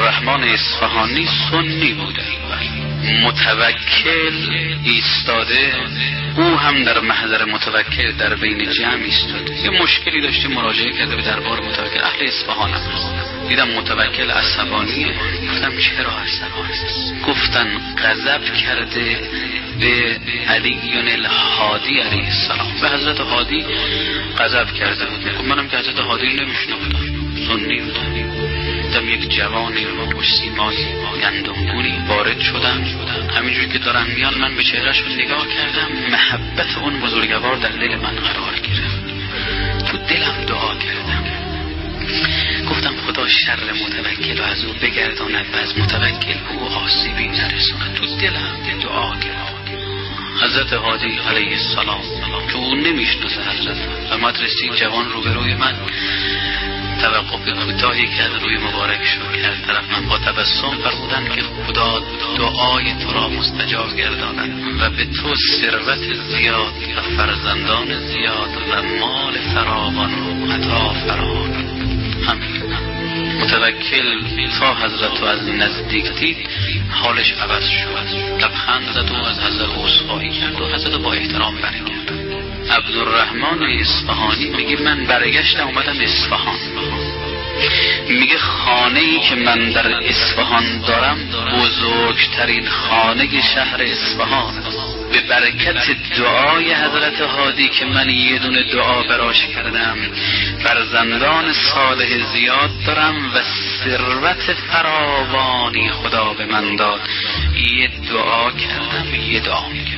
عبدالرحمن اصفهانی سنی بوده، متوکل ایستاده، او هم در محضر متوکل در بین جمع ایستاده. یه مشکلی داشته، مراجعه کرده به دربار متوکل، اهل اصفهان هم دیدم متوکل عصبانیه. گفتم چرا عصبانی؟ گفتن غضب کرده به علی الهادی علیه السلام، به حضرت هادی غضب کرده بود. منم که حضرت هادی نمیشناختم، سنی بودم. دیدم یک جوانی با سیمای گندمگونی وارد شدم، همینجوری که دارن میان من به چهرهش نگاه کردم، محبت اون بزرگوار در دل من قرار گرفت. تو دلم دعا کردم، گفتم خدا شر متوکل و از او بگرداند و از متوکل او آسیبی نرساند. تو دلم دعا کردم. حضرت هادی علیه السلام که او نمیشناسه حضرت و مدرسی جوان روبروی من توقف کوتاهی کرد، روی مبارک شو کرد طرف من با تبسم فرمودن که خدا دعای تو را مستجاب گرداند و به تو ثروت زیاد و فرزندان زیاد و مال فراوان و عطا فراوان. همین متوکل تا حضرت از نزدیک دید حالش عوض شد، لبخند زد و از حضرت عذرخواهی کرد و حضرت با احترام برگشت. عبدالرحمن اصفهانی میگه من برگشتم اومدم اصفهان، میگه خانه‌ای که من در اصفهان دارم بزرگترین خانه شهر اصفهان، به برکت دعای حضرت هادی که من یه دونه دعا براش کردم، فرزندان صالح زیاد دارم و ثروت فراوانی خدا به من داد. یه دعا کردم، یه دعا میگه